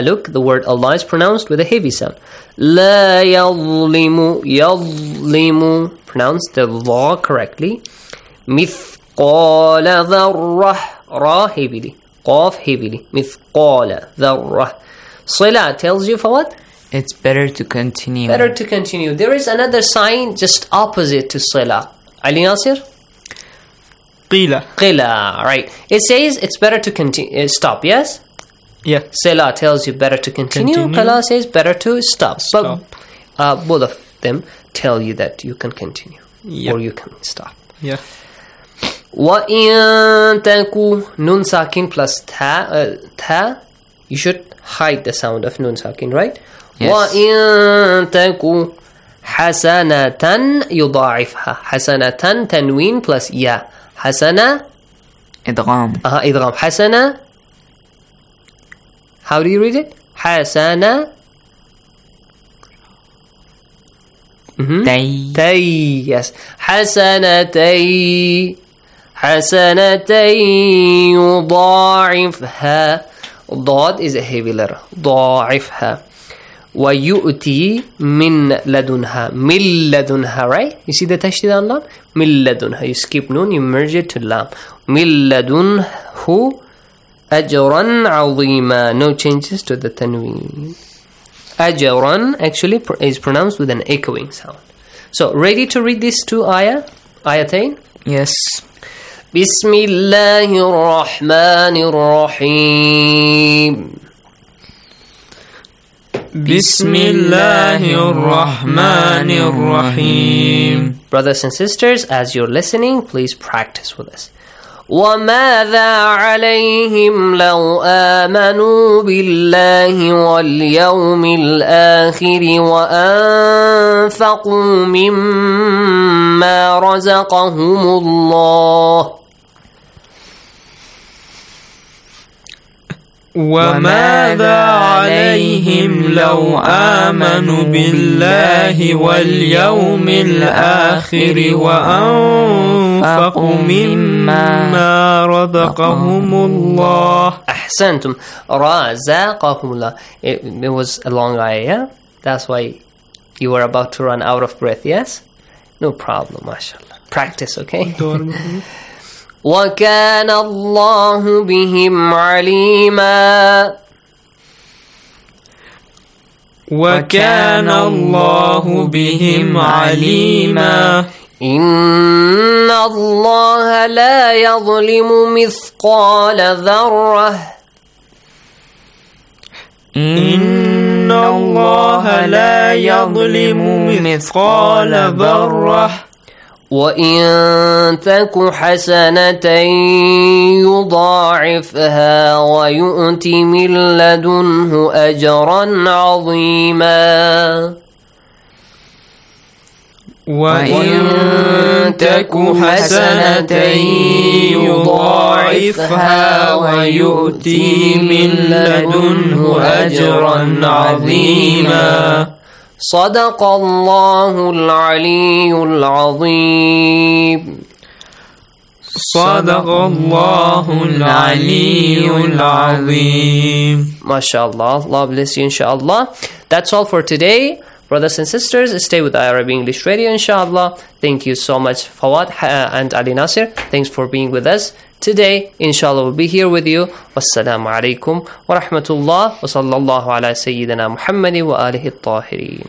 Look, the word Allah is pronounced with a heavy sound. لا يظلم يظلم. Pronounce the law correctly. مثقال ذرة. Ra heavily. Qaf heavily. مثقال ذرة. Sila tells you for what? It's better to continue. Better to continue. There is another sign just opposite to Sila. Ali Nasir? Qila. Qila. Right. It says it's better to continue. Stop, yes? Yeah. Sila tells you better to continue. Qila says better to stop. Stop. But both of them tell you that you can continue. Yep. Or you can stop. Yeah. وَإِن تَكُ Nun sakin plus ta. You should hide the sound of nun sakin, right? Yes. وَإِن تَكُ حَسَنَةً يُضَاعِفْهَا. حَسَنَةً tanween plus ya. حَسَنَة إدغام. إدغام. حَسَنَة. How do you read it? حَسَنَة. Tay. Tay. Yes. حَسَنَتَيْ. حَسَنَتَيْ يُضَاعِفْهَا. Dad is a heavy letter. ضاعفها. وَيُؤْتِي مِن لَدُنْهَا. مِن لَدُنْهَا, right? You see the tashdid on lam? مِن لَدُنْهَا. You skip noon, you merge it to lam. مِن لَدُنْهُ أَجْرًا عَظِيمًا. No changes to the tanween. أَجْرًا actually is pronounced with an echoing sound. So, ready to read these two ayatain? Yes. بسم الله الرحمن الرحيم. بسم الله الرحمن الرحيم. Brothers and sisters, as you're listening, please practice with us. وَمَاذَا عَلَيْهِمْ لَوْ آمَنُوا بِاللَّهِ وَالْيَوْمِ الْآخِرِ وَأَنفَقُوا مِمَّا رَزَقَهُمُ اللَّهُ. وماذا عليهم لو آمنوا بالله واليوم الآخر وأنفقوا مما رزقهم الله. أحسنتم. رزقهم الله. It was a long ayah, yeah? That's why you were about to run out of breath, yes? No problem, mashallah. Practice, okay? وَكَانَ اللَّهُ بِهِمْ عَلِيمًا. وَكَانَ اللَّهُ بِهِمْ عَلِيمًا. إِنَّ اللَّهَ لَا يَظْلِمُ مِثْقَالَ ذَرَّةٍ. إِنَّ اللَّهَ لَا يَظْلِمُ مثقال ذرة. وَإِن تَكُ حَسَنَةً يُضَاعِفْهَا وَيُؤْتِ مِن لَّدُنْهُ أَجْرًا عَظِيمًا. وَإِن تَكُ حَسَنَةً يُضَاعِفْهَا وَيُؤْتِ مِن لَّدُنْهُ أَجْرًا عَظِيمًا. صدق الله العلي العظيم. صدق الله العلي العظيم. MashaAllah. Allah bless you, inshallah. That's all for today. Brothers and sisters, stay with Arabic English Radio, inshallah. Thank you so much, Fawad and Ali Nasir. Thanks for being with us today. Inshallah, we'll be here with you. Wassalamu alaikum wa rahmatullah wa sallallahu ala sayyidina Muhammad wa alihi at-tahirin.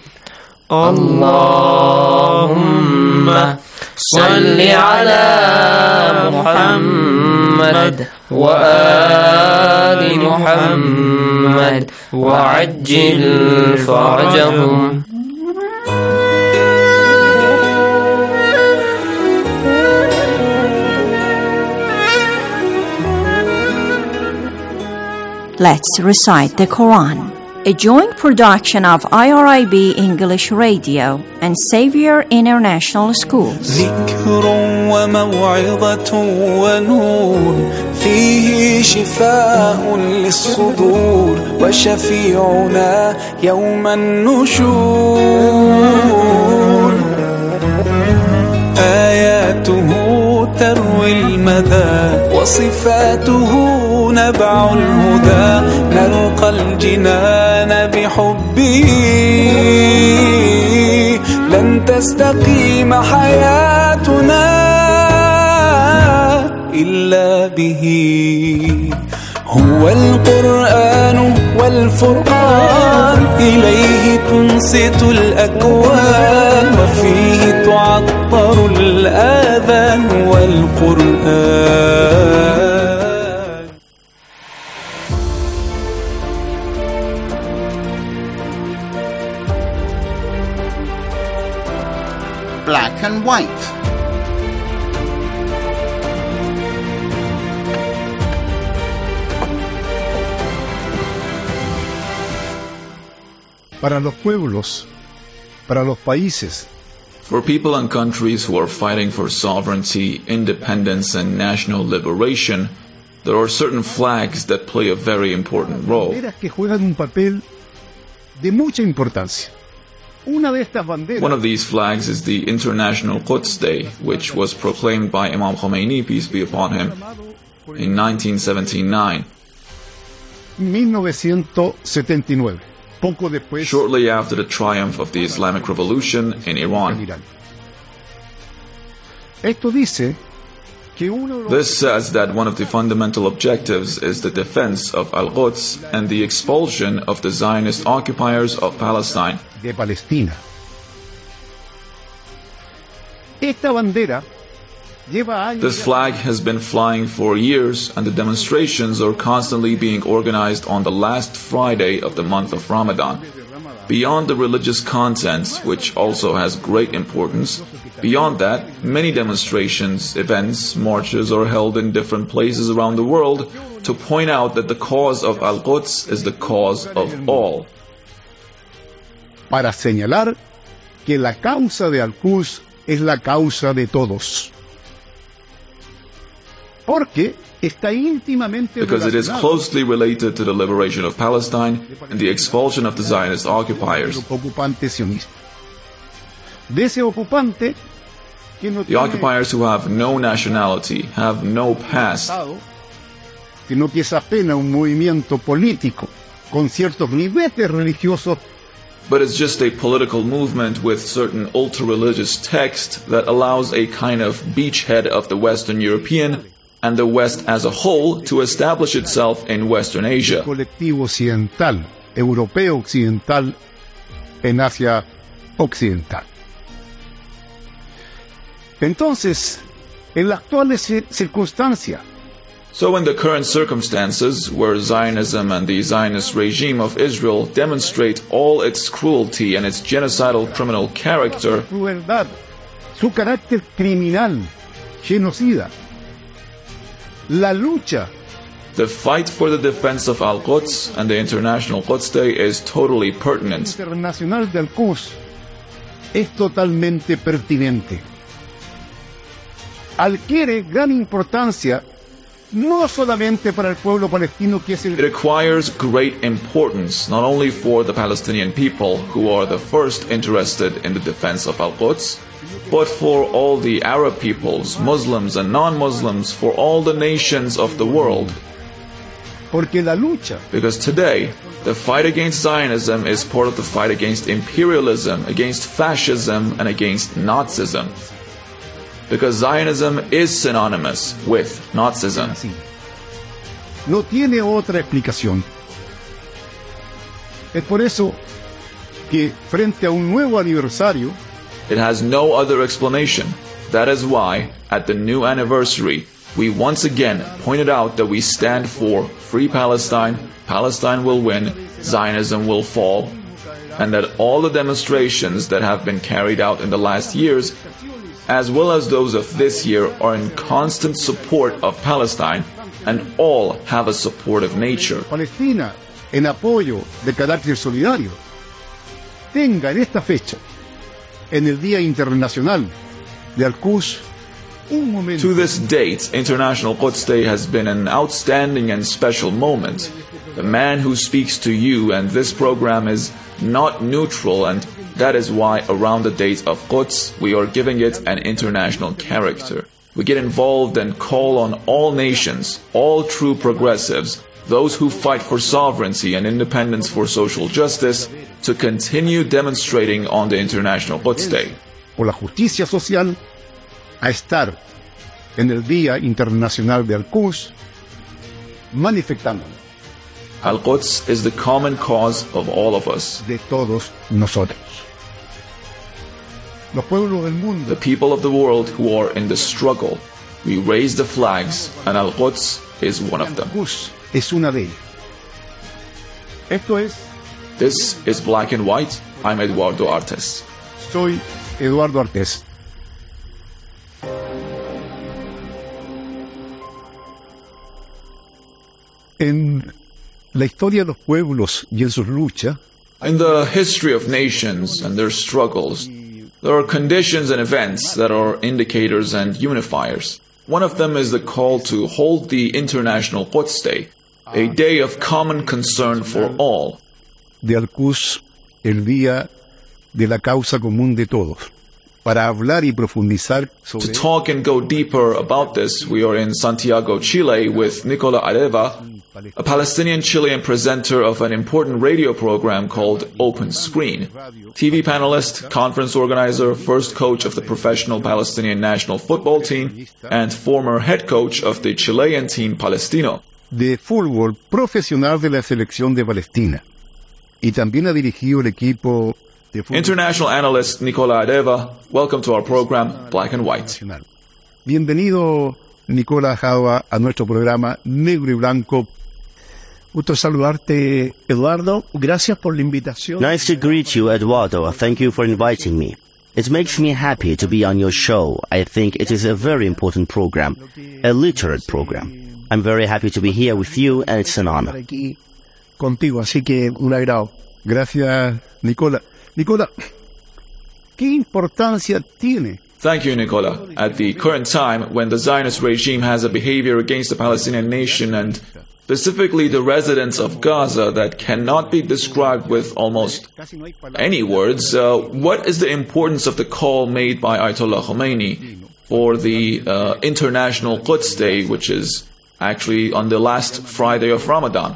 Allahumma salli ala Muhammad wa ali Muhammad wa ajjil farajahum. Let's recite the Quran, a joint production of IRIB English Radio and Xavier International Schools. ذكر وموعظة ونور فيه شفاء للصدور وشفيعنا يوم النشور آياته تروي المدى وصفاته نبع الهدى نلقى الجنان بحبه لن تستقيم حياتنا إلا به هو القرآن والفرقان إليه تنصت الأكوان وفيه تعطر الآذان والقرآن. Black and white. Para los pueblos, para los países, For people and countries who are fighting for sovereignty, independence, and national liberation, there are certain flags that play a very important role. banderas que juegan un papel de mucha importancia. Una de estas banderas, One of these flags is the International Quds Day, which was proclaimed by Imam Khomeini, peace be upon him, in 1979, 1979, poco después shortly after the triumph of the Islamic Revolution in en Iran. Irán. Esto dice que uno de los This says that one of the fundamental objectives is the defense of Al-Quds and the expulsion of the Zionist occupiers of Palestine. de Palestina. Esta bandera lleva años This flag has been flying for years, and the demonstrations are constantly being organized on the last Friday of the month of Ramadan. Beyond the religious content, which also has great importance, beyond that, many demonstrations, events, marches are held in different places around the world to point out that the cause of Al-Quds is the cause of all. para señalar que la causa de Al-Quds es la causa de todos. Porque está íntimamente Because it is relacionado closely related to the liberation of Palestine and the expulsion of the Zionist con occupiers. el ocupante sionista. De ese ocupante que no The occupiers who have no nationality, have no past, Estado, sino que es apenas un movimiento político con ciertos niveles religiosos but it's just a political movement with certain ultra-religious text that allows a kind of beachhead of the Western European and the West as a whole to establish itself in Western Asia. colectivo occidental, europeo occidental en Asia occidental. Entonces, en la actual circunstancia, So in the current circumstances, where Zionism and the Zionist regime of Israel demonstrate all its cruelty and its genocidal criminal character, su verdad, su carácter criminal, genocida, la lucha the fight for the defense of Al-Quds and the International Quds Day is totally pertinent. internacional de Al-Quds es totalmente pertinente. Adquiere gran importancia no solamente para el pueblo palestino, que es It el acquires great importance not only for the Palestinian people, who are the first interested in the defense of Al-Quds, but for all the Arab peoples, Muslims and non-Muslims, for all the nations of the world. porque la lucha Because today, the fight against Zionism is part of the fight against imperialism, against fascism, and against Nazism. Because Zionism is synonymous with Nazism. así. No tiene otra explicación. Es por eso que frente a un nuevo aniversario, It has no other explanation. That is why, at the new anniversary, we once again pointed out that we stand for free Palestine, Palestine will win, Zionism will fall, and that all the demonstrations that have been carried out in the last years, as well as those of this year, are in constant support of Palestine, and all have a supportive nature. Palestina, en apoyo de carácter solidario, tenga en esta fecha, en el Día Internacional de Al-Quds, un momento To this date, International Quds Day has been an outstanding and special moment. The man who speaks to you and this program is not neutral, and that is why around the date of Quds we are giving it an international character. we get involved and call on all nations, all true progressives, those who fight for sovereignty and independence for social justice, to continue demonstrating on the International Quds Day. Por la justicia social, a estar en el Día Internacional de Al-Quds, manifestándonos Al-Quds is the common cause of all of us. de todos nosotros. Los pueblos del mundo The people of the world who are in the struggle, we raise the flags, and Al-Quds is one of them. Al-Quds es una de ellas. Esto es, This is Black and White. I'm Eduardo Artes. soy Eduardo Artés. En la historia de los pueblos y en sus luchas, In the history of nations and their struggles, there are conditions and events that are indicators and unifiers. One of them is the call to hold the International Quds Day, a day of common concern for all. de Al-Quds, el Día de la Causa Común de Todos, para hablar y profundizar To sobre talk and go deeper about this, we are in Santiago, Chile with Nicola Areva, a Palestinian-Chilean presenter of an important radio program called Open Screen, TV panelist, conference organizer, first coach of the professional Palestinian national football team, and former head coach of the Chilean team Palestino. de fútbol profesional de la selección de Palestina. Y también ha dirigido el equipo de fútbol International analyst Nicola Areva, welcome to our program, Black and White. nacional. Bienvenido, Nicolás Java, a nuestro programa Negro y Blanco. Gusto saludarte, Eduardo. Gracias por la invitación. Nice to greet you, Eduardo. Thank you for inviting me. It makes me happy to be on your show. I think it is a very important program, a literate program. I'm very happy to be here with you, and it's an Estar honor. aquí contigo, así que un agrado. Gracias, Nicola. Nicola, ¿qué importancia tiene Thank you, Nicola. At the current time, when the Zionist regime has a behavior against the Palestinian nation and specifically the residents of Gaza that cannot be described with almost any words, what is the importance of the call made by Ayatollah Khomeini for the International Quds Day, which is actually on the last Friday of Ramadan?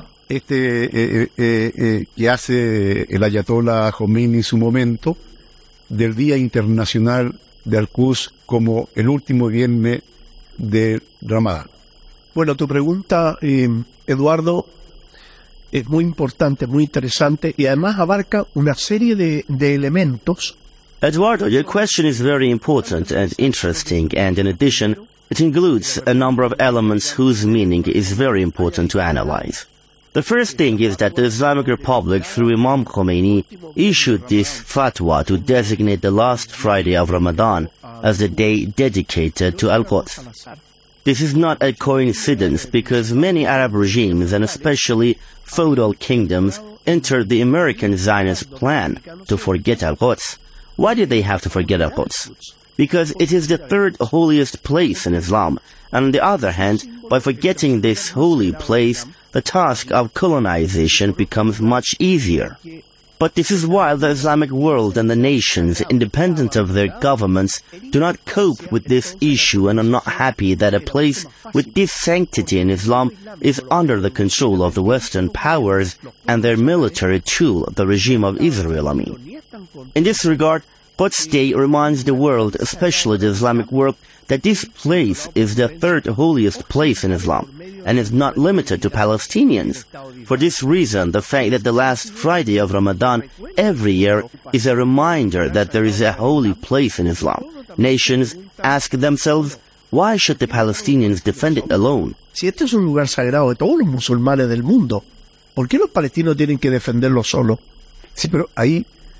que hace el Ayatollah Khomeini en su momento del Día Internacional de Al-Quds como el último viernes de Ramadán? Bueno, tu pregunta, Eduardo, es muy importante, muy interesante y además abarca una serie de elementos Eduardo, your question is very important and interesting, and in addition, it includes a number of elements whose meaning is very important to analyze. The first thing is that the Islamic Republic, through Imam Khomeini, issued this fatwa to designate the last Friday of Ramadan as the day dedicated to Al-Quds. This is not a coincidence because many Arab regimes, and especially feudal kingdoms, entered the American Zionist plan to forget Al-Quds. Why did they have to forget Al-Quds? Because it is the third holiest place in Islam, and on the other hand, by forgetting this holy place, the task of colonization becomes much easier. But this is why the Islamic world and the nations, independent of their governments, do not cope with this issue and are not happy that a place with this sanctity in Islam is under the control of the Western powers and their military tool, the regime of Israel, In this regard, Quds Day reminds the world, especially the Islamic world, that this place is the third holiest place in Islam, and is not limited to Palestinians. For this reason, the fact that the last Friday of Ramadan every year is a reminder that there is a holy place in Islam. Nations ask themselves, why should the Palestinians defend it alone? Si este es un lugar sagrado de todos los musulmanes del mundo, ¿por qué los palestinos tienen que defenderlo solo? Sí, pero ahí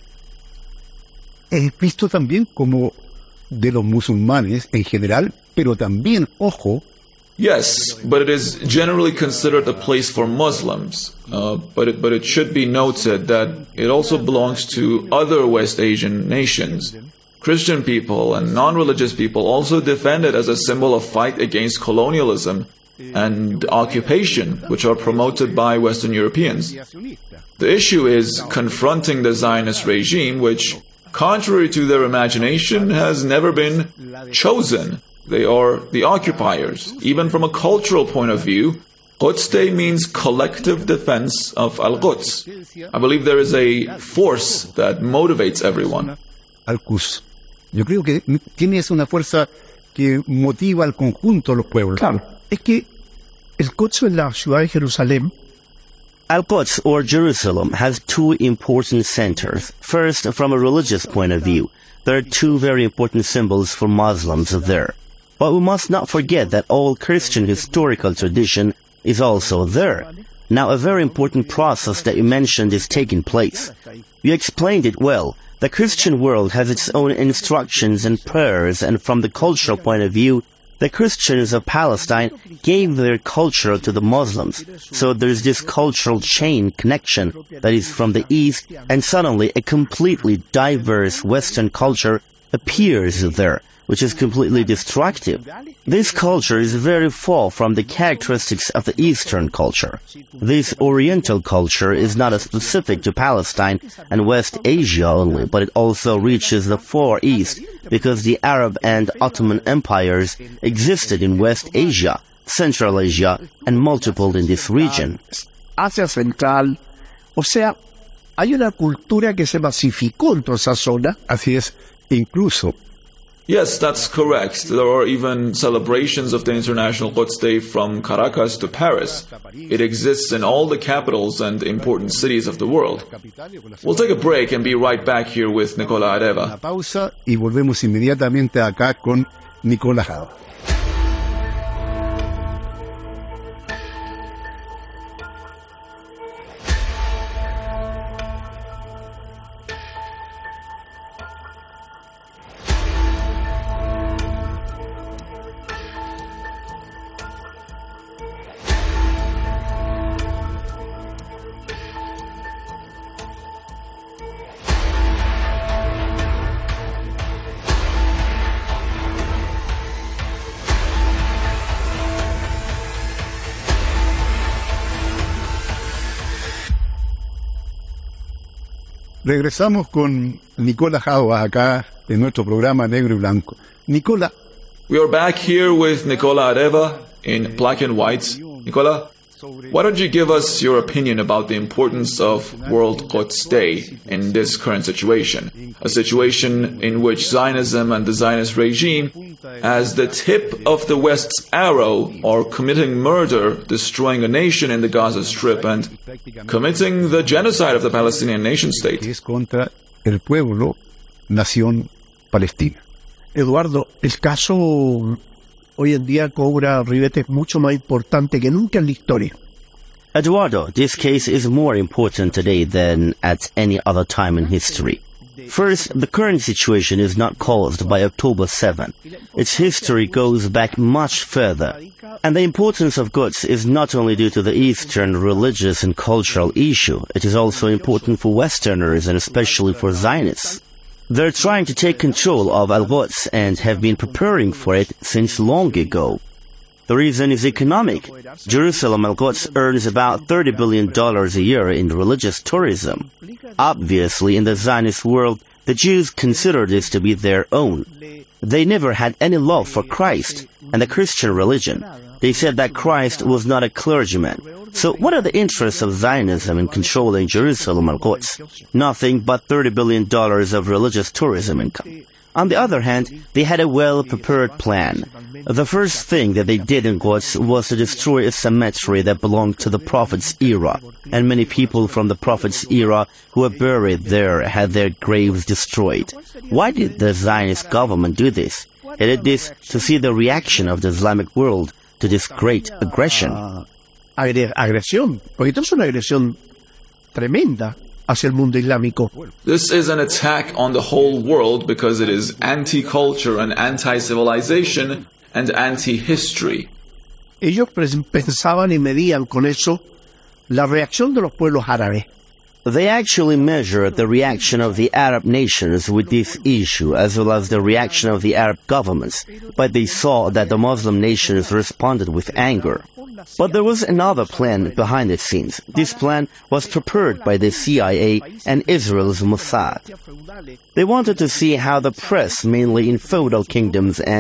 es visto también como de los musulmanes en general, pero también, ojo, Yes, but it is generally considered a place for Muslims. But it should be noted that it also belongs to other West Asian nations. Christian people and non-religious people also defend it as a symbol of fight against colonialism and occupation, which are promoted by Western Europeans. The issue is confronting the Zionist regime, which, contrary to their imagination, has never been chosen They are the occupiers. Even from a cultural point of view, Quds Day means collective defense of Al-Quds. I believe there is a force that motivates everyone. Al-Quds. Yo creo que tiene una fuerza que motiva al conjunto de los pueblos. Claro, es que el Quds en la ciudad de Jerusalén Al-Quds, or Jerusalem, has two important centers. First, from a religious point of view, there are two very important symbols for Muslims there. But we must not forget that all Christian historical tradition is also there. Now, a very important process that you mentioned is taking place. You explained it well. The Christian world has its own instructions and prayers, and from the cultural point of view, the Christians of Palestine gave their culture to the Muslims. So there's this cultural chain connection that is from the East, and suddenly a completely diverse Western culture appears there, which is completely destructive. This culture is very far from the characteristics of the Eastern culture. This Oriental culture is not specific to Palestine and West Asia only, but it also reaches the Far East, because the Arab and Ottoman empires existed in West Asia, Central Asia, and multiple in this region. Asia Central, o sea, hay una cultura que se masificó en toda esa zona. Así es, incluso Yes, that's correct. There are even celebrations of the International Quds Day from Caracas to Paris. It exists in all the capitals and important cities of the world. We'll take a break and be right back here with Nicola Areva. una pausa y volvemos inmediatamente acá con Nicolás Java. Regresamos con Nicola Java acá en nuestro programa Negro y Blanco. Nicola, We are back here with Nicola Areva in Black and White. Nicola, why don't you give us your opinion about the importance of World Quds Day in this current situation? A situation in which Zionism and the Zionist regime, as the tip of the West's arrow, are committing murder, destroying a nation in the Gaza Strip, and committing the genocide of the Palestinian nation state. es contra el pueblo, nación palestina. Eduardo, el caso hoy en día cobra ribetes mucho más importantes que nunca en la historia. Eduardo, this case is more important today than at any other time in history. First, the current situation is not caused by October 7. Its history goes back much further. And the importance of Quds is not only due to the Eastern religious and cultural issue, it is also important for Westerners and especially for Zionists. They're trying to take control of Al-Quds and have been preparing for it since long ago. The reason is economic. Jerusalem Al-Quds earns about $30 billion a year in religious tourism. Obviously, in the Zionist world, the Jews consider this to be their own. They never had any love for Christ and the Christian religion. They said that Christ was not a clergyman. So what are the interests of Zionism in controlling Jerusalem Al-Quds? Nothing but $30 billion of religious tourism income. On the other hand, they had a well-prepared plan. The first thing that they did in Quds was to destroy a cemetery that belonged to the Prophet's era, and many people from the Prophet's era who were buried there had their graves destroyed. Why did the Zionist government do this? It did this to see the reaction of the Islamic world to this great aggression. Agresión, porque esto es una agresión tremenda hacia el mundo islámico. This is an attack on the whole world because it is anti-culture and anti-civilization and anti-history. Ellos pensaban y medían con eso la reacción de los pueblos árabes. They actually measured the reaction of the Arab nations with this issue, as well as the reaction of the Arab governments, but they saw that the Muslim nations responded with anger. But there was another plan behind the scenes. This plan was prepared by the CIA and Israel's Mossad. They wanted to see how the press, mainly in feudal kingdoms and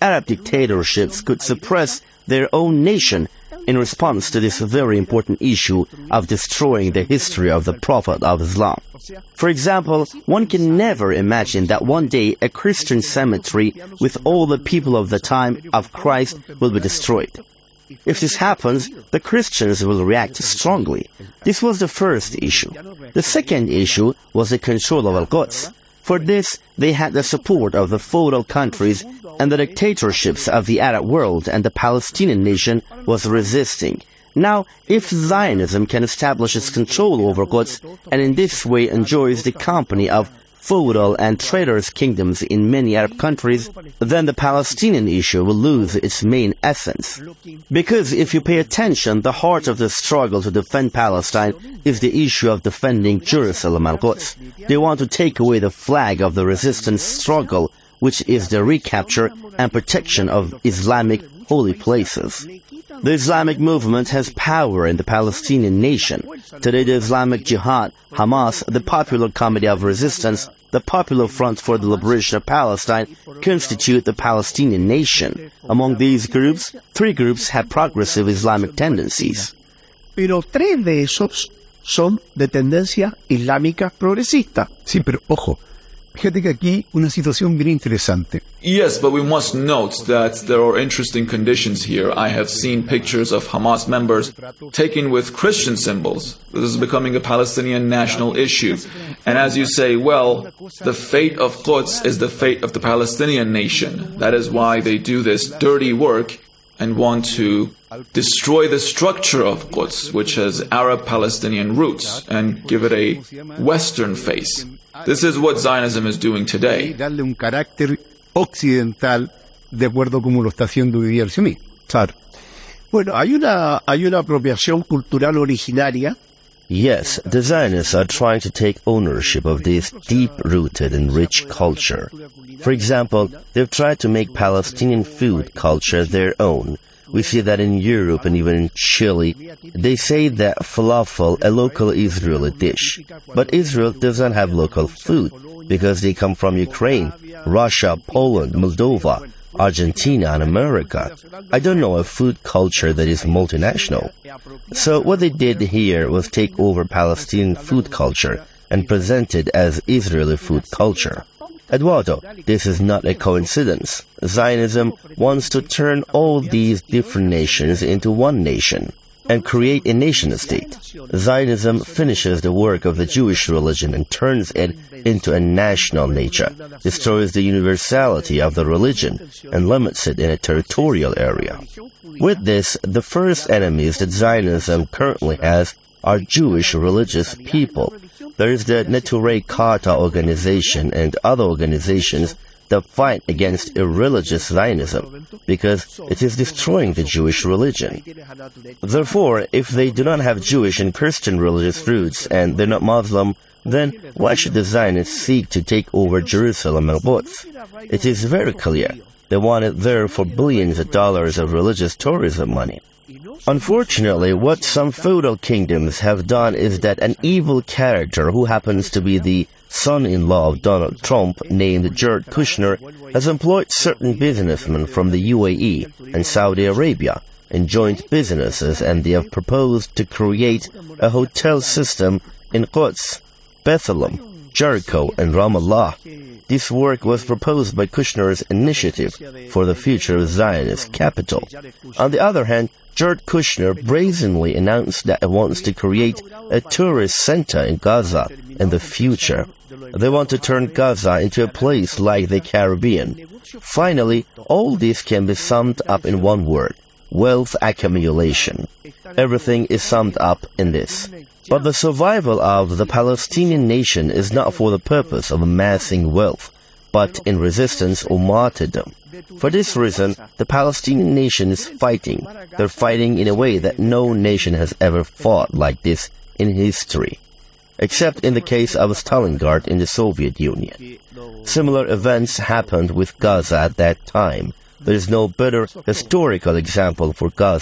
Arab dictatorships could suppress their own nation in response to this very important issue of destroying the history of the Prophet of Islam. For example, one can never imagine that one day a Christian cemetery with all the people of the time of Christ will be destroyed. If this happens, the Christians will react strongly. This was the first issue. The second issue was the control of Al-Quds. For this, they had the support of the feudal countries, and the dictatorships of the Arab world and the Palestinian nation was resisting. Now, if Zionism can establish its control over Quds, and in this way enjoys the company of feudal and traitorous kingdoms in many Arab countries, then the Palestinian issue will lose its main essence. Because if you pay attention, the heart of the struggle to defend Palestine is the issue of defending Jerusalem and Quds. They want to take away the flag of the resistance struggle, which is the recapture and protection of Islamic holy places. The Islamic movement has power in the Palestinian nation. Today, the Islamic Jihad, Hamas, the Popular Committee of Resistance, the Popular Front for the Liberation of Palestine constitute the Palestinian nation. Among these groups, 3 groups have progressive Islamic tendencies. Pero 3 de esos son de tendencia islámica progresista. Sí, pero ojo, fíjate que aquí una situación bien interesante. Yes, but we must note that there are interesting conditions here. I have seen pictures of Hamas members taken with Christian symbols. This is becoming a Palestinian national issue. And as you say, well, the fate of Quds is the fate of the Palestinian nation. That is why they do this dirty work and want to destroy the structure of Quds, which has Arab-Palestinian roots, and give it a Western face. This is what Zionism is doing today. Darle un carácter occidental de acuerdo como lo está haciendo hoy día el sionismo. Claro. Bueno, hay una apropiación cultural originaria. Yes, the Zionists are trying to take ownership of this deep-rooted and rich culture. For example, they've tried to make Palestinian food culture their own. We see that in Europe and even in Chile. They say that falafel, a local Israeli dish. But Israel does not have local food because they come from Ukraine, Russia, Poland, Moldova, Argentina, and America. I don't know a food culture that is multinational. So what they did here was take over Palestinian food culture and present it as Israeli food culture. Eduardo, this is not a coincidence. Zionism wants to turn all these different nations into one nation and create a nation-state. Zionism finishes the work of the Jewish religion and turns it into a national nature, destroys the universality of the religion, and limits it in a territorial area. With this, the first enemies that Zionism currently has are Jewish religious people. There is the Neturei Karta organization and other organizations that fight against irreligious Zionism because it is destroying the Jewish religion. Therefore, if they do not have Jewish and Christian religious roots and they're not Muslim, then why should the Zionists seek to take over Jerusalem and Quds? It is very clear. They want it there for billions of dollars of religious tourism money. Unfortunately, what some feudal kingdoms have done is that an evil character who happens to be the son-in-law of Donald Trump, named Jared Kushner, has employed certain businessmen from the UAE and Saudi Arabia in joint businesses, and they have proposed to create a hotel system in Quds, Bethlehem, Jericho, and Ramallah. This work was proposed by Kushner's initiative for the future Zionist capital. On the other hand, Jared Kushner brazenly announced that he wants to create a tourist center in Gaza in the future. They want to turn Gaza into a place like the Caribbean. Finally, all this can be summed up in one word: wealth accumulation. Everything is summed up in this. But the survival of the Palestinian nation is not for the purpose of amassing wealth, but in resistance or martyrdom. For this reason, the Palestinian nation is fighting. They're fighting in a way that no nation has ever fought like this in history, except in the case of Stalingrad in the Soviet Union. Similar events happened with Gaza at that time. There is no better historical example for Gaza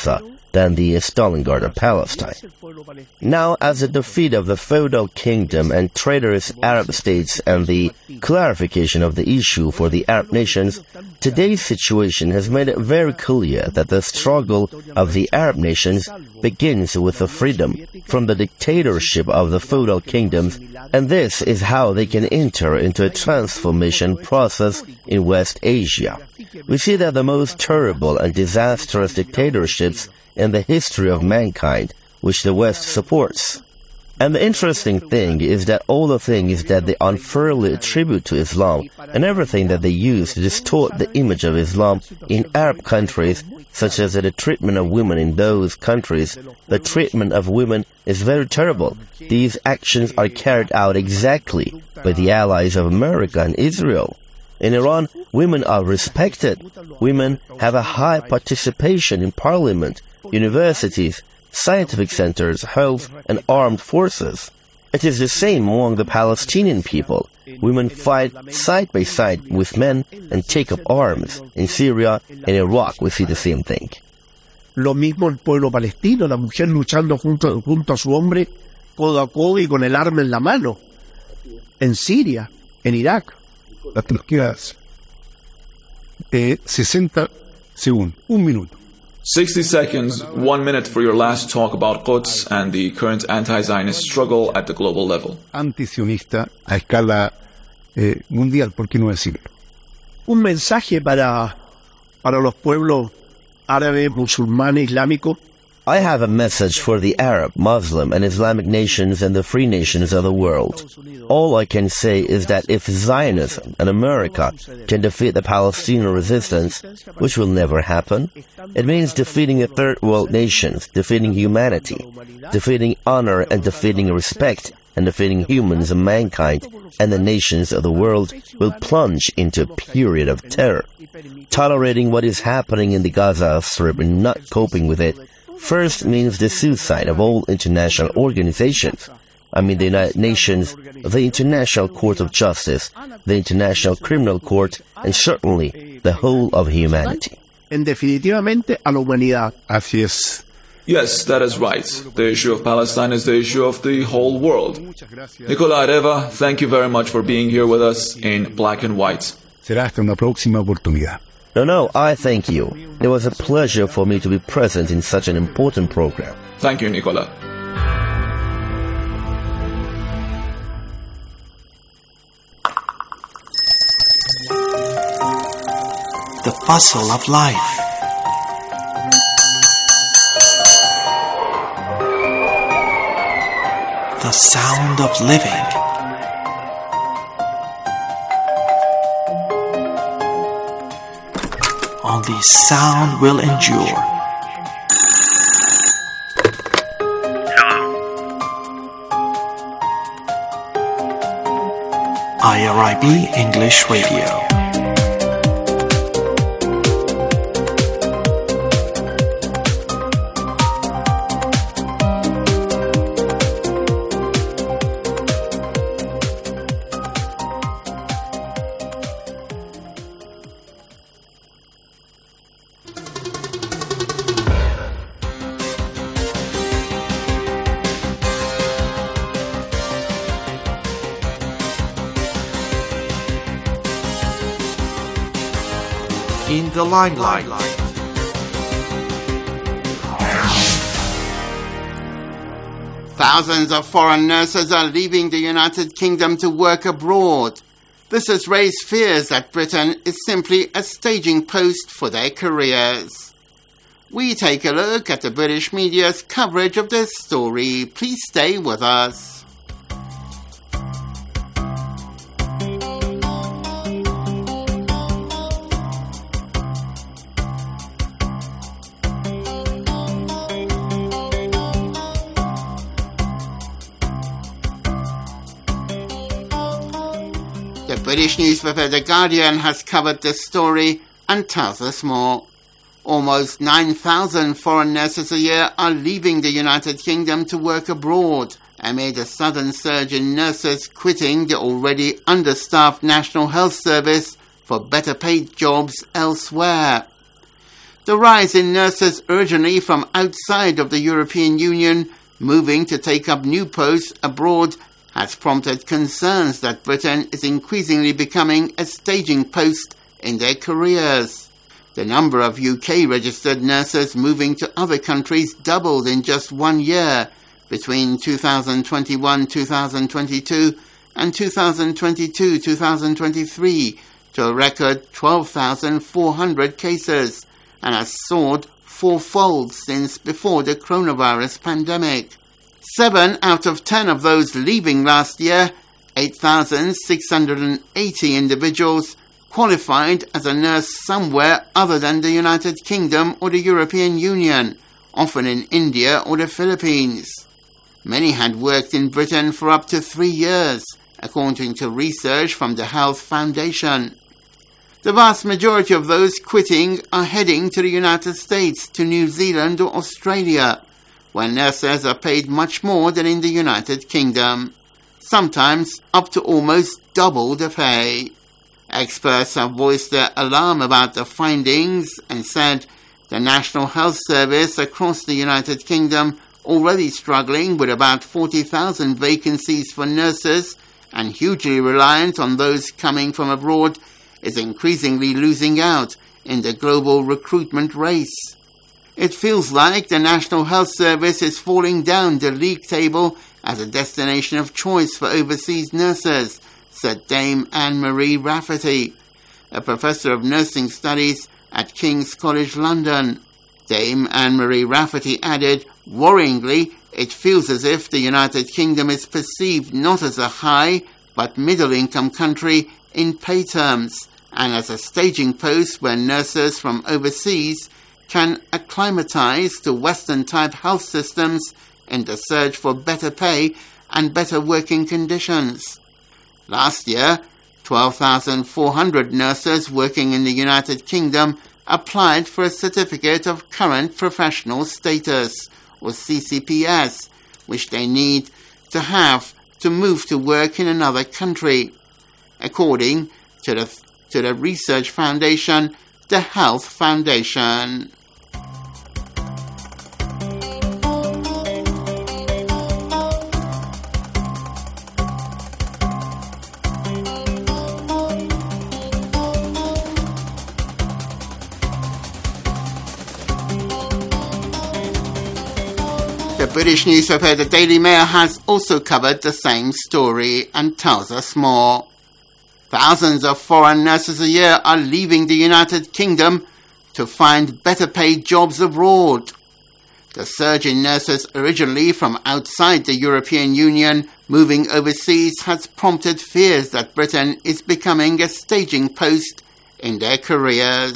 than the Stalingrad of Palestine. Now, as the defeat of the feudal kingdom and traitorous Arab states and the clarification of the issue for the Arab nations, today's situation has made it very clear that the struggle of the Arab nations begins with the freedom from the dictatorship of the feudal kingdoms, and this is how they can enter into a transformation process in West Asia. We see that the most terrible and disastrous dictatorships in the history of mankind, which the West supports. And the interesting thing is that all the things that they unfairly attribute to Islam and everything that they use to distort the image of Islam in Arab countries, such as the treatment of women in those countries, the treatment of women is very terrible. These actions are carried out exactly by the allies of America and Israel. In Iran, women are respected. Women have a high participation in parliament, universities, scientific centers, health, and armed forces. It is the same among the Palestinian people. Women fight side by side with men and take up arms. In Syria and Iraq, we see the same thing. Lo mismo el pueblo palestino, la mujer luchando junto a su hombre, codo a codo y con el arma en la mano. En Siria, en Irak. La Turquía 60 segundos, un minuto. 60 seconds, 1 minute for your last talk about Quds and the current anti-Zionist struggle at the global level. Antisionista a escala mundial, ¿por qué no decirlo? Un mensaje para los pueblos árabes, musulmanes, islámicos. I have a message for the Arab, Muslim, and Islamic nations and the free nations of the world. All I can say is that if Zionism and America can defeat the Palestinian resistance, which will never happen, it means defeating the third world nations, defeating humanity, defeating honor and defeating respect, and defeating humans and mankind, and the nations of the world will plunge into a period of terror. Tolerating what is happening in the Gaza Strip and not coping with it first means the suicide of all international organizations. I mean the United Nations, the International Court of Justice, the International Criminal Court, and certainly the whole of humanity. En definitivamente a la humanidad. Así es. Yes, that is right. The issue of Palestine is the issue of the whole world. Nicola Areva, thank you very much for being here with us in Black and White. Será hasta una próxima oportunidad. No, I thank you. It was a pleasure for me to be present in such an important program. Thank you, Nicola. The puzzle of life. The sound of living. Only sound will endure. IRIB English Radio. In the limelight. Thousands of foreign nurses are leaving the United Kingdom to work abroad. This has raised fears that Britain is simply a staging post for their careers. We take a look at the British media's coverage of this story. Please stay with us. The British newspaper The Guardian has covered this story and tells us more. Almost 9,000 foreign nurses a year are leaving the United Kingdom to work abroad amid a sudden surge in nurses quitting the already understaffed National Health Service for better paid jobs elsewhere. The rise in nurses originally from outside of the European Union moving to take up new posts abroad has prompted concerns that Britain is increasingly becoming a staging post in their careers. The number of UK-registered nurses moving to other countries doubled in just 1 year between 2021-2022 and 2022-2023 to a record 12,400 cases, and has soared fourfold since before the coronavirus pandemic. 7 out of 10 of those leaving last year, 8,680 individuals, qualified as a nurse somewhere other than the United Kingdom or the European Union, often in India or the Philippines. Many had worked in Britain for up to 3 years, according to research from the Health Foundation. The vast majority of those quitting are heading to the United States, to New Zealand or Australia, where nurses are paid much more than in the United Kingdom, sometimes up to almost double the pay. Experts have voiced their alarm about the findings and said the National Health Service across the United Kingdom, already struggling with about 40,000 vacancies for nurses and hugely reliant on those coming from abroad, is increasingly losing out in the global recruitment race. It feels like the National Health Service is falling down the league table as a destination of choice for overseas nurses, said Dame Anne-Marie Rafferty, a professor of nursing studies at King's College London. Dame Anne-Marie Rafferty added, worryingly, it feels as if the United Kingdom is perceived not as a high but middle-income country in pay terms, and as a staging post where nurses from overseas can acclimatize to Western-type health systems in the search for better pay and better working conditions. Last year, 12,400 nurses working in the United Kingdom applied for a Certificate of Current Professional Status, or CCPS, which they need to have to move to work in another country, according to the research foundation, the Health Foundation. The British newspaper The Daily Mail has also covered the same story and tells us more. Thousands of foreign nurses a year are leaving the United Kingdom to find better paid jobs abroad. The surge in nurses originally from outside the European Union moving overseas has prompted fears that Britain is becoming a staging post in their careers.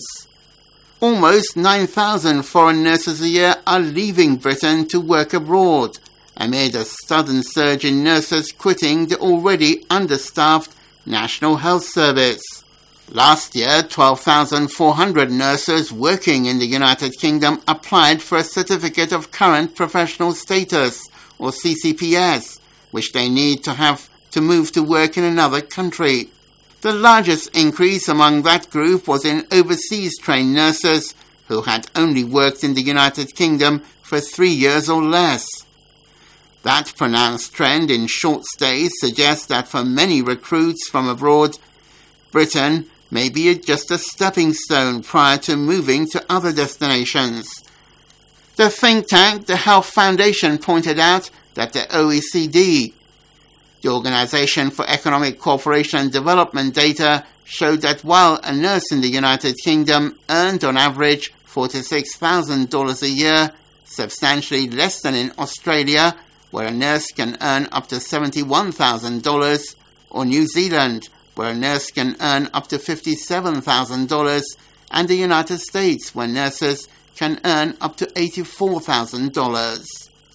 Almost 9,000 foreign nurses a year are leaving Britain to work abroad, amid a sudden surge in nurses quitting the already understaffed National Health Service. Last year, 12,400 nurses working in the United Kingdom applied for a Certificate of Current Professional Status, or CCPS, which they need to have to move to work in another country. The largest increase among that group was in overseas trained nurses who had only worked in the United Kingdom for 3 years or less. That pronounced trend in short stays suggests that for many recruits from abroad, Britain may be just a stepping stone prior to moving to other destinations. The think tank, the Health Foundation, pointed out that the OECD, the Organization for Economic Cooperation and Development, data showed that while a nurse in the United Kingdom earned on average $46,000 a year, substantially less than in Australia, where a nurse can earn up to $71,000, or New Zealand, where a nurse can earn up to $57,000, and the United States, where nurses can earn up to $84,000.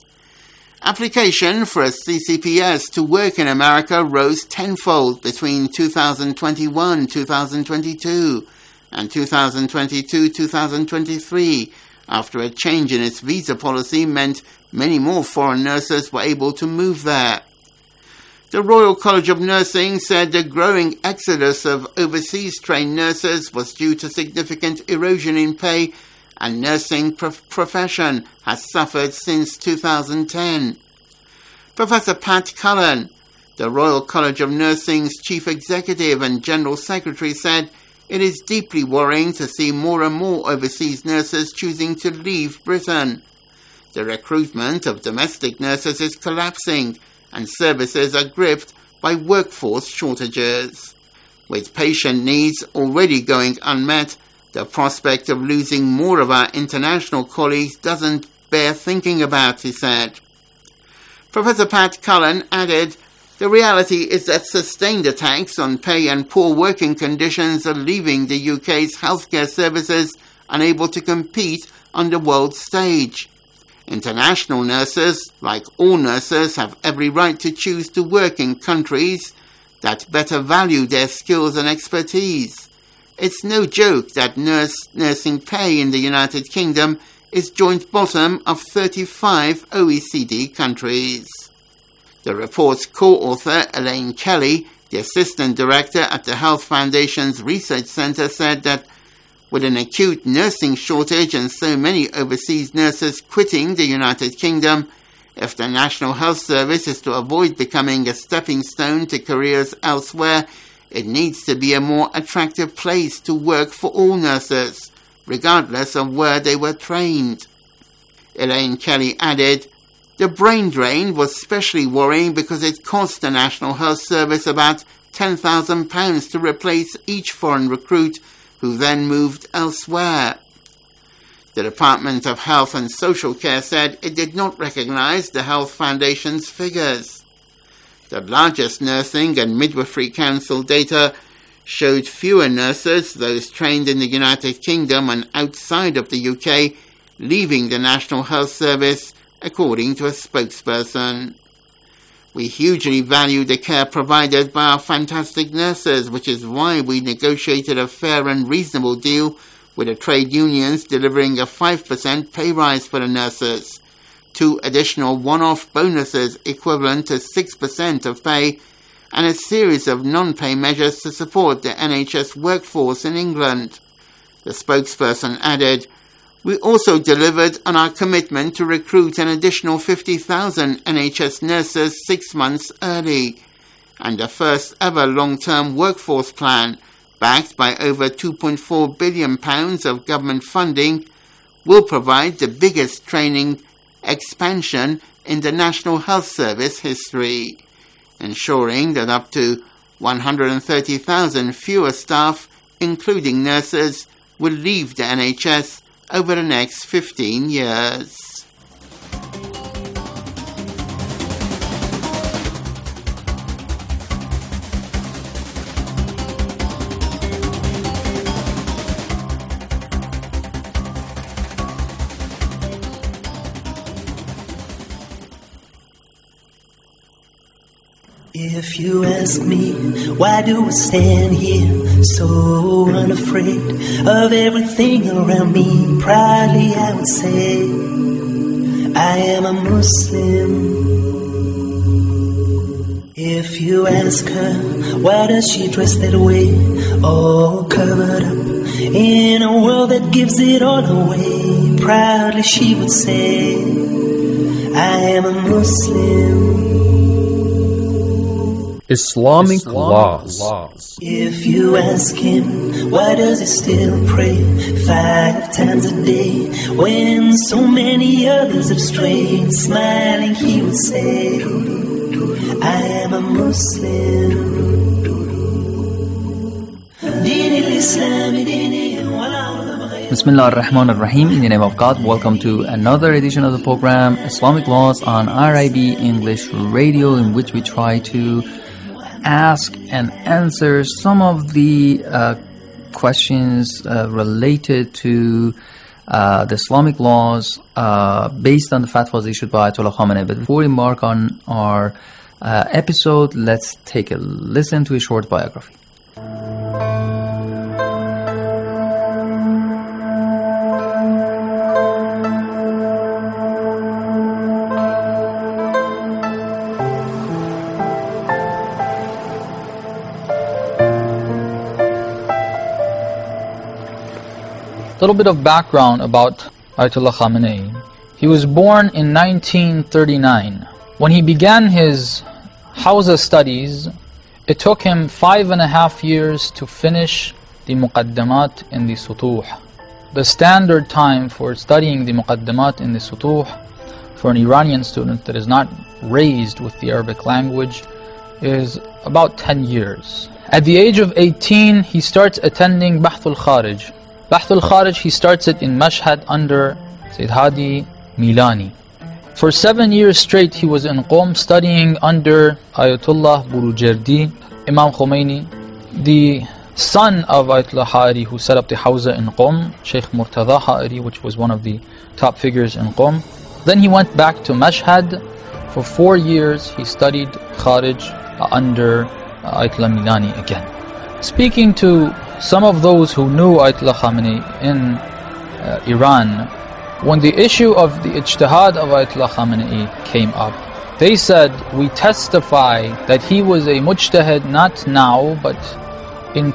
Application for a CCPS to work in America rose tenfold between 2021-2022 and 2022-2023, after a change in its visa policy meant many more foreign nurses were able to move there. The Royal College of Nursing said the growing exodus of overseas trained nurses was due to significant erosion in pay and nursing profession has suffered since 2010. Professor Pat Cullen, the Royal College of Nursing's Chief Executive and General Secretary, said it is deeply worrying to see more and more overseas nurses choosing to leave Britain. The recruitment of domestic nurses is collapsing, and services are gripped by workforce shortages. With patient needs already going unmet, the prospect of losing more of our international colleagues doesn't bear thinking about, he said. Professor Pat Cullen added, the reality is that sustained attacks on pay and poor working conditions are leaving the UK's healthcare services unable to compete on the world stage. International nurses, like all nurses, have every right to choose to work in countries that better value their skills and expertise. It's no joke that nursing pay in the United Kingdom is joint bottom of 35 OECD countries. The report's co-author, Elaine Kelly, the assistant director at the Health Foundation's Research Centre, said that with an acute nursing shortage and so many overseas nurses quitting the United Kingdom, if the National Health Service is to avoid becoming a stepping stone to careers elsewhere, it needs to be a more attractive place to work for all nurses, regardless of where they were trained. Elaine Kelly added, the brain drain was especially worrying because it cost the National Health Service about £10,000 to replace each foreign recruit who then moved elsewhere. The Department of Health and Social Care said it did not recognise the Health Foundation's figures. The largest Nursing and Midwifery Council data showed fewer nurses, those trained in the United Kingdom and outside of the UK, leaving the National Health Service, according to a spokesperson. We hugely value the care provided by our fantastic nurses, which is why we negotiated a fair and reasonable deal with the trade unions, delivering a 5% pay rise for the nurses, 2 additional one-off bonuses equivalent to 6% of pay, and a series of non-pay measures to support the NHS workforce in England. The spokesperson added, we also delivered on our commitment to recruit an additional 50,000 NHS nurses 6 months early, and the first ever long-term workforce plan, backed by over £2.4 billion of government funding, will provide the biggest training expansion in the National Health Service history, ensuring that up to 130,000 fewer staff, including nurses, will leave the NHS over the next 15 years. If you ask me, why do I stand here so unafraid of everything around me? Proudly I would say, I am a Muslim. If you ask her, why does she dress that way, all covered up in a world that gives it all away? Proudly she would say, I am a Muslim. Islamic laws. If you ask him, why does he still pray 5 times a day when so many others have strayed? Smiling he would say, I am a Muslim. Bismillah ar-Rahman ar-Rahim. In the name of God, welcome to another edition of the program Islamic Laws on RIB English Radio, in which we try to ask and answer some of the questions related to the Islamic laws based on the fatwas issued by Ayatollah Khamenei. But before we embark on our episode, let's take a listen to a short biography. A little bit of background about Ayatollah Khamenei. He was born in 1939. When he began his Hawza studies, it took him 5.5 years to finish the Muqaddamat in the Sutuh. The standard time for studying the Muqaddamat in the Sutuh for an Iranian student that is not raised with the Arabic language is about 10 years. At the age of 18, he starts attending Bahthul Kharij. Bahthul Kharij, he starts it in Mashhad under Sayyid Hadi Milani. For 7 years straight, he was in Qom studying under Ayatollah Burujerdi, Imam Khomeini, the son of Ayatollah Ha'ari who set up the Hawza in Qom, Sheikh Murtada Ha'ari, which was one of the top figures in Qom. Then he went back to Mashhad. For 4 years, he studied Kharij under Ayatollah Milani again. Speaking to some of those who knew Ayatollah Khamenei in Iran, when the issue of the ijtihad of Ayatollah Khamenei came up, they said, we testify that he was a mujtahid not now, but in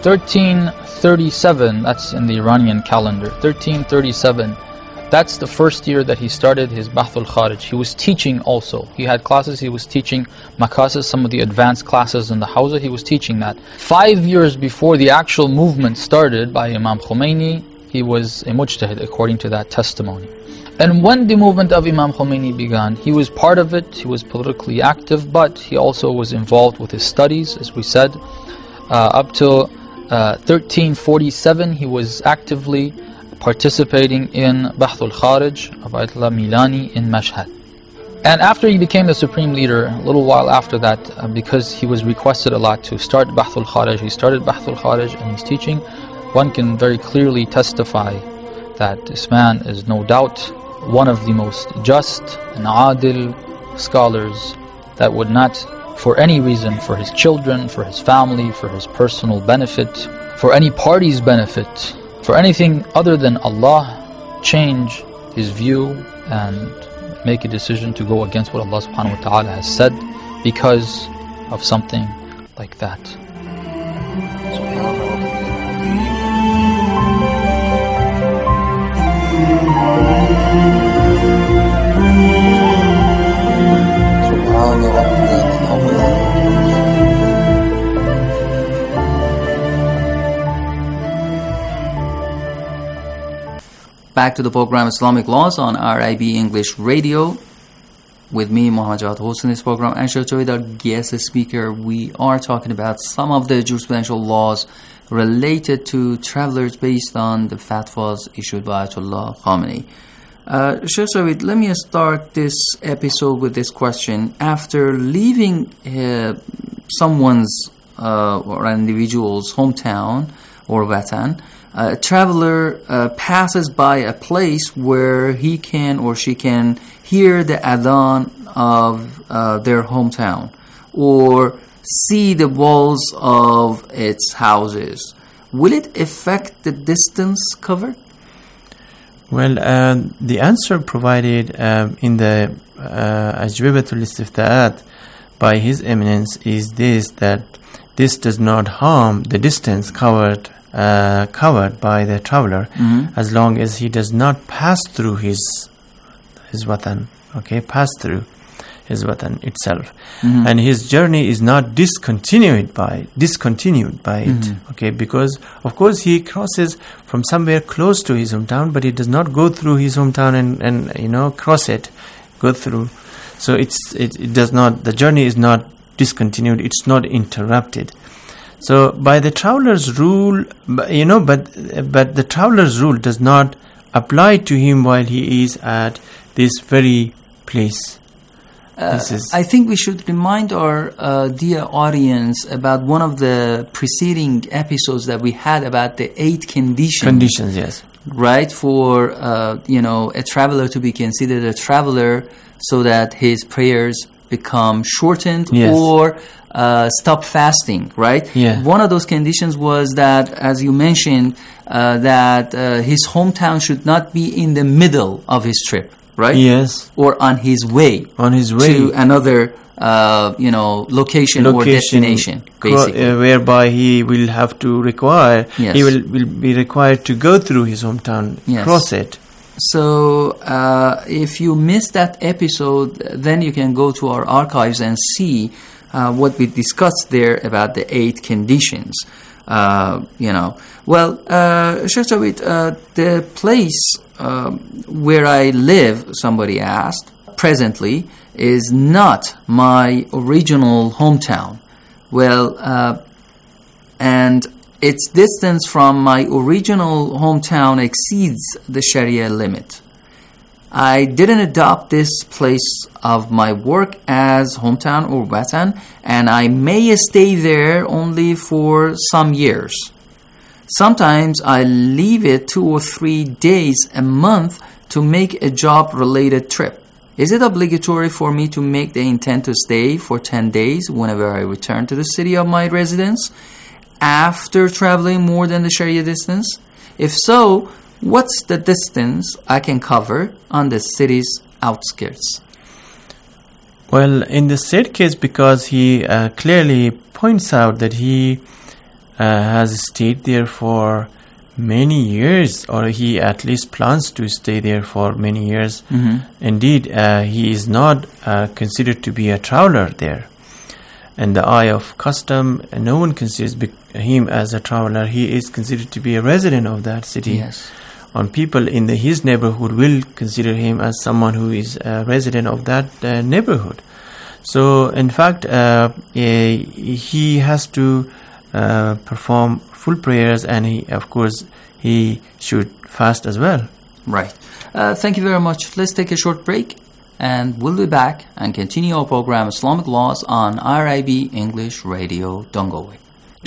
1337, that's in the Iranian calendar, 1337, that's the first year that he started his Bahthul Kharij. He was teaching also. He had classes, he was teaching Makasis, some of the advanced classes in the Hawza, he was teaching that. 5 years before the actual movement started by Imam Khomeini, he was a mujtahid according to that testimony. And when the movement of Imam Khomeini began, he was part of it, he was politically active, but he also was involved with his studies, as we said. Up till 1347, he was actively participating in Bahthul Kharij of Ayatollah Milani in Mashhad. And after he became the supreme leader, a little while after that, because he was requested a lot to start Bahthul Kharij, he started Bahthul Kharij and he's teaching. One can very clearly testify that this man is no doubt one of the most just and adil scholars that would not, for any reason, for his children, for his family, for his personal benefit, for any party's benefit, for anything other than Allah, change his view and make a decision to go against what Allah subhanahu wa ta'ala has said because of something like that. Back to the program Islamic Laws on RIB English Radio with me, Muhammad Jawad, hosting this program, and Sheikh Javed, our guest speaker. We are talking about some of the jurisprudential laws related to travelers based on the fatwas issued by Ayatollah Khamenei. Sheikh Javed, let me start this episode with this question. After leaving someone's or an individual's hometown or watan, a traveler passes by a place where he can or she can hear the adhan of their hometown or see the walls of its houses. Will it affect the distance covered? Well, the answer provided in the Ajwibatul Istifta'at by His Eminence is this, that this does not harm the distance covered by the traveler, as long as he does not pass through his watan, pass through his watan itself, and his journey is not discontinued by it, because of course he crosses from somewhere close to his hometown, but he does not go through his hometown and cross it, go through. So it does not. The journey is not discontinued. It's not interrupted. So by the traveler's rule, but the traveler's rule does not apply to him while he is at this very place. I think we should remind our dear audience about one of the preceding episodes that we had about the 8 conditions. Conditions, yes. Right, for a traveler to be considered a traveler, so that his prayers become shortened, yes, or stop fasting, right? Yeah. One of those conditions was that, as you mentioned, that his hometown should not be in the middle of his trip, right? Yes. Or on his way to another location or destination, basically. Whereby he will have to require, Yes. he will be required to go through his hometown, Yes. cross it. So if you missed that episode, then you can go to our archives and see what we discussed there about the 8 conditions. Well, Sheikh Javed, the place where I live, somebody asked, presently is not my original hometown. Well, and its distance from my original hometown exceeds the Sharia limit. I didn't adopt this place of my work as hometown or watan, and I may stay there only for some years. Sometimes I leave it 2 or 3 days a month to make a job-related trip. Is it obligatory for me to make the intent to stay for 10 days whenever I return to the city of my residence after traveling more than the Sharia distance? If so, what's the distance I can cover on the city's outskirts? Well, in the said case, because he clearly points out that he has stayed there for many years, or he at least plans to stay there for many years. Indeed, he is not considered to be a traveler there. In the eye of custom, no one considers him as a traveler. He is considered to be a resident of that city. Yes. And people in his neighborhood will consider him as someone who is a resident of that neighborhood. So, in fact, he has to perform full prayers, and he should fast as well. Right. Thank you very much. Let's take a short break, and we'll be back and continue our program Islamic Laws on RIB English Radio. Don't go away.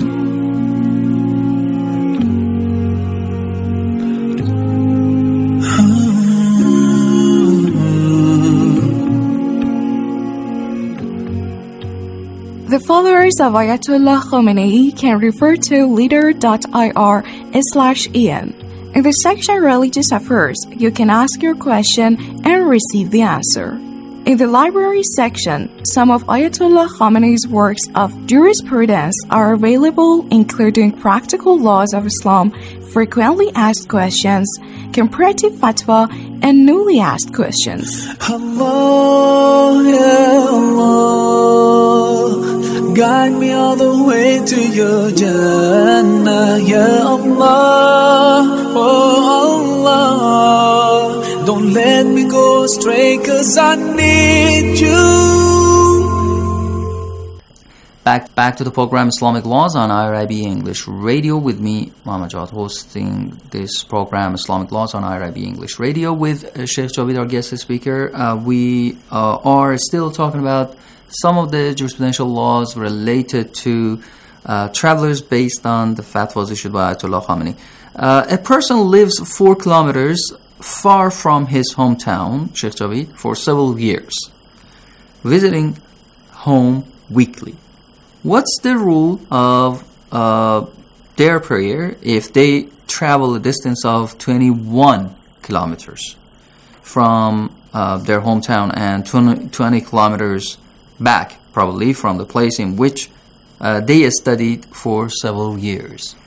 The followers of Ayatollah Khomeini can refer to leader.ir/en. In the section Religious Affairs, you can ask your question and receive the answer. In the library section, some of Ayatollah Khomeini's works of jurisprudence are available, including Practical Laws of Islam, Frequently Asked Questions, Comparative Fatwa, and Newly Asked Questions. Allah, ya Allah, guide me all the way to your Jannah, ya Allah, oh Allah, don't let me go astray, 'cause I need you. Back to the program Islamic Laws on IRIB English Radio with me, Muhammad Jawad, hosting this program Islamic Laws on IRIB English Radio with Sheikh Javed, our guest speaker. We are still talking about some of the jurisprudential laws related to travelers based on the fatwas issued by Ayatollah Khomeini. A person lives 4 kilometers far from his hometown, Sheikh Javed, for several years, visiting home weekly. What's the rule of their prayer if they travel a distance of 21 kilometers from their hometown and 20 kilometers back, probably from the place in which they studied for several years?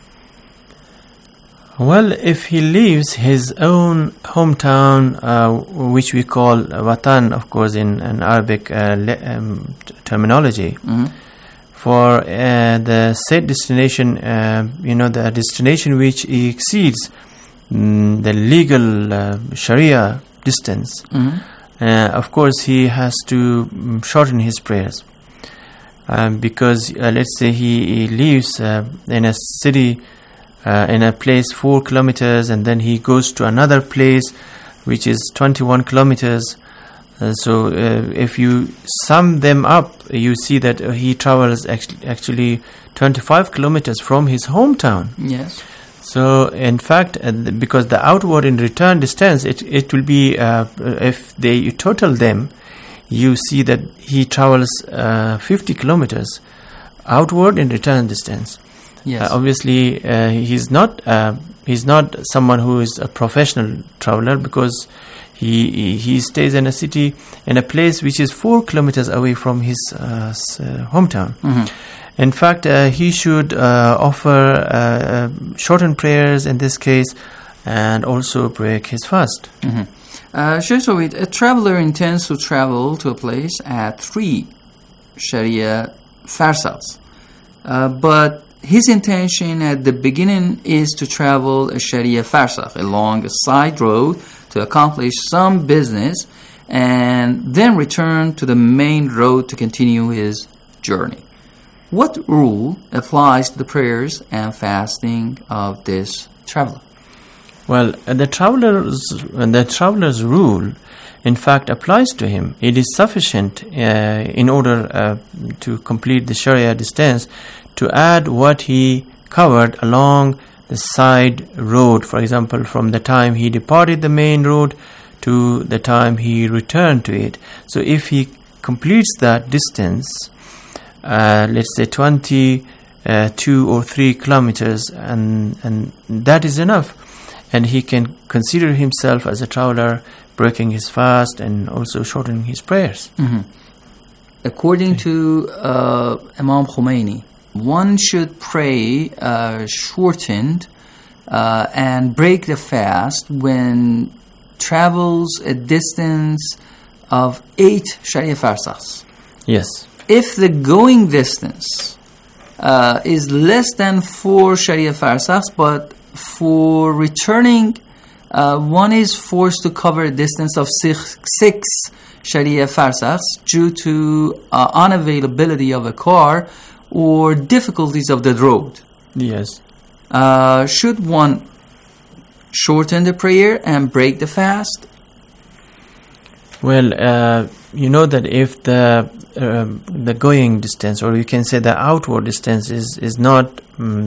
Well, if he leaves his own hometown, which we call watan, of course, in Arabic terminology, for the said destination, the destination which exceeds the legal Sharia distance, of course, he has to shorten his prayers. Because, let's say he lives in a city, in a place 4 kilometers, and then he goes to another place which is 21 kilometers. So if you sum them up, you see that he travels actually 25 kilometers from his hometown. Yes. So in fact, because the outward and return distance, it will be, if you total them, you see that he travels 50 kilometers outward and return distance. Yes. Obviously, he's not someone who is a professional traveler, because he stays in a city, in a place which is 4 kilometers away from his hometown. In fact, he should offer shortened prayers in this case, and also break his fast. Sheikh Tawhid, a traveler intends to travel to a place at 3 Sharia farsakhs, but his intention at the beginning is to travel a Sharia farsakh along a side road to accomplish some business and then return to the main road to continue his journey. What rule applies to the prayers and fasting of this traveler? Well, the traveler's rule, in fact, applies to him. It is sufficient in order to complete the Sharia distance to add what he covered along the side road. For example, from the time he departed the main road to the time he returned to it. So if he completes that distance, let's say 22 or 3 kilometers, and that is enough. And he can consider himself as a traveler, breaking his fast and also shortening his prayers. According to Imam Khomeini, one should pray shortened and break the fast when travels a distance of 8 Sharia farsakhs. Yes. If the going distance is less than 4 Sharia farsakhs, but for returning, one is forced to cover a distance of 6 Sharia farsakhs due to unavailability of a car or difficulties of the road. Yes. Should one shorten the prayer and break the fast? Well, you know that if the going distance, or you can say the outward distance, is not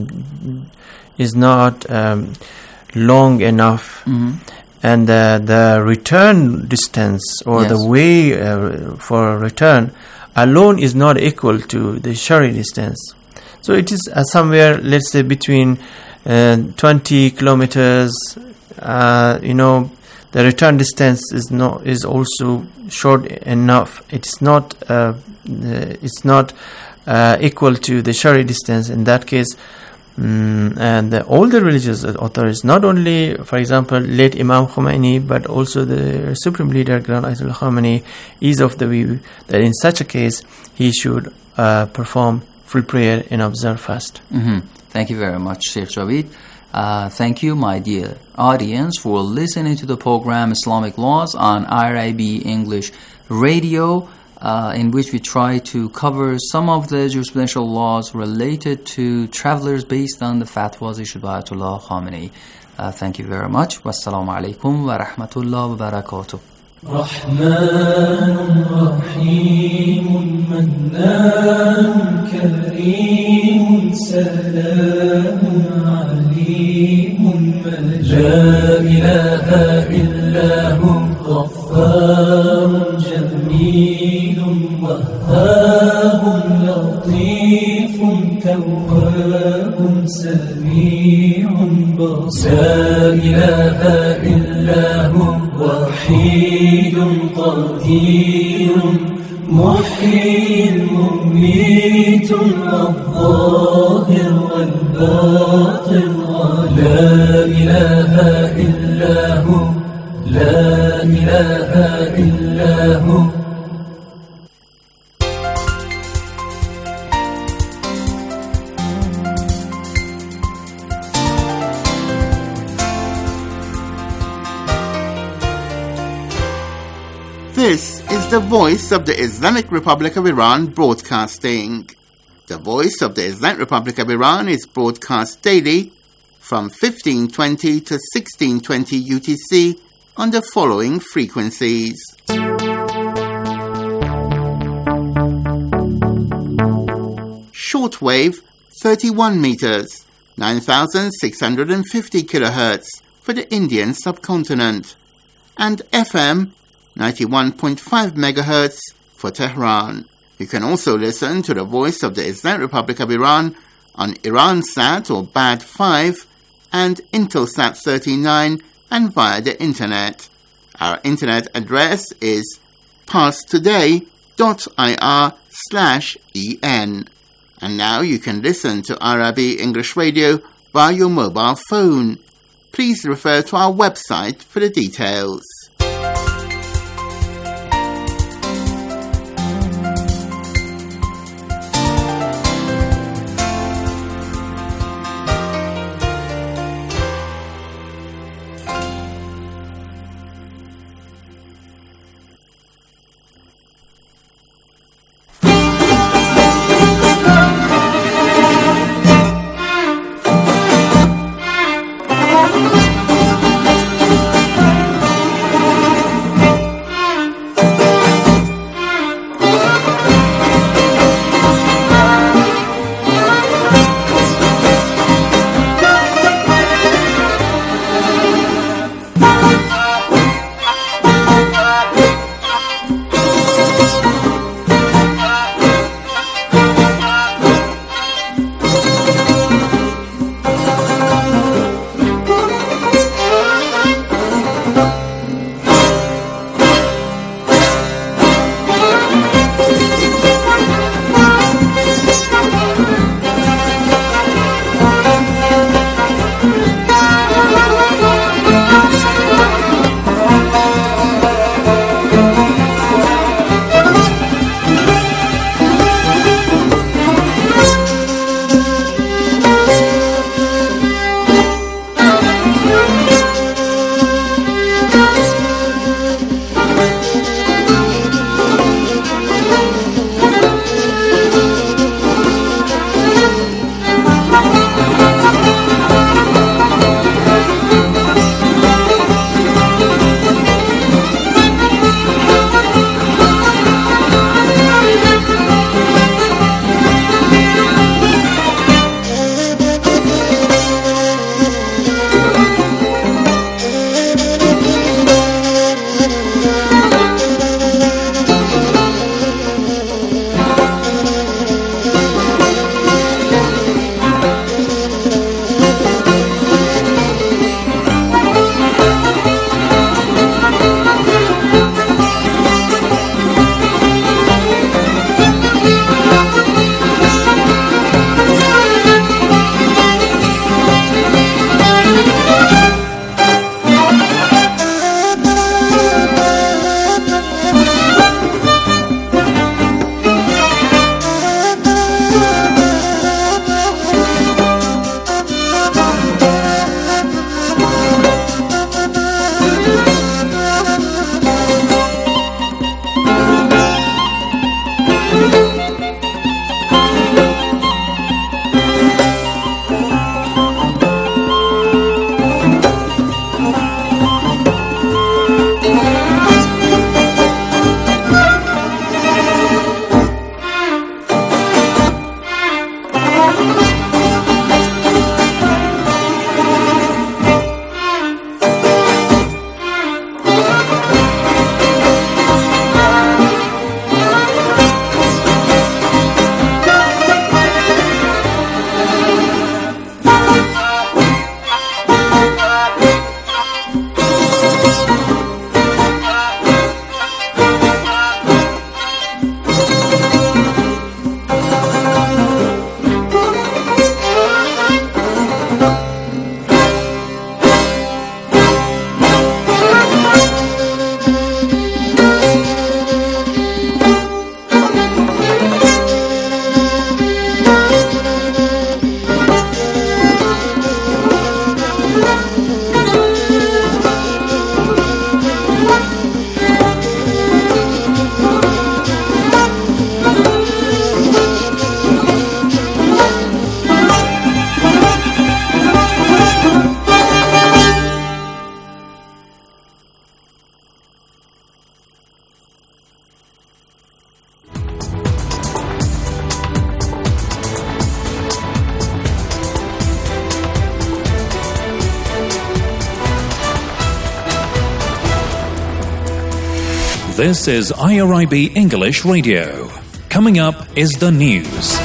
long enough, and the return distance or the way for return alone is not equal to the Sharia distance. So it is somewhere, let's say, between 20 kilometers. The return distance is also short enough. It's not equal to the Sharia distance. In that case, and all the religious authorities, not only, for example, late Imam Khomeini, but also the Supreme Leader Grand Ayatollah Khamenei, is of the view that in such a case he should perform full prayer and observe fast. Thank you very much, Sheikh Javid. Thank you, my dear audience, for listening to the program Islamic Laws on IRIB English Radio, in which we try to cover some of the jurisprudential laws related to travelers based on the fatwas issued by Ayatollah Khamenei. Thank you very much. Wassalamu alaikum wa rahmatullah wa barakatuh. رحمن رحيم منان كريم سلام عليم لا إله إلا هو غفار جميل وهاب لطيف تواب سميع بصير لا إله إلا هو وحيد قدير محيي مميت الظاهر والباطن لا إله إلا هو لا إله إلا هو. This is the Voice of the Islamic Republic of Iran broadcasting. The Voice of the Islamic Republic of Iran is broadcast daily from 1520 to 1620 UTC on the following frequencies. Shortwave 31 meters, 9,650 kilohertz for the Indian subcontinent, and FM 91.5 megahertz for Tehran. You can also listen to the Voice of the Islamic Republic of Iran on Iransat or BAD 5 and Intelsat 39 and via the internet. Our internet address is pasttoday.ir/en. And now you can listen to IRIB English Radio by your mobile phone. Please refer to our website for the details. This is IRIB English Radio. Coming up is the news.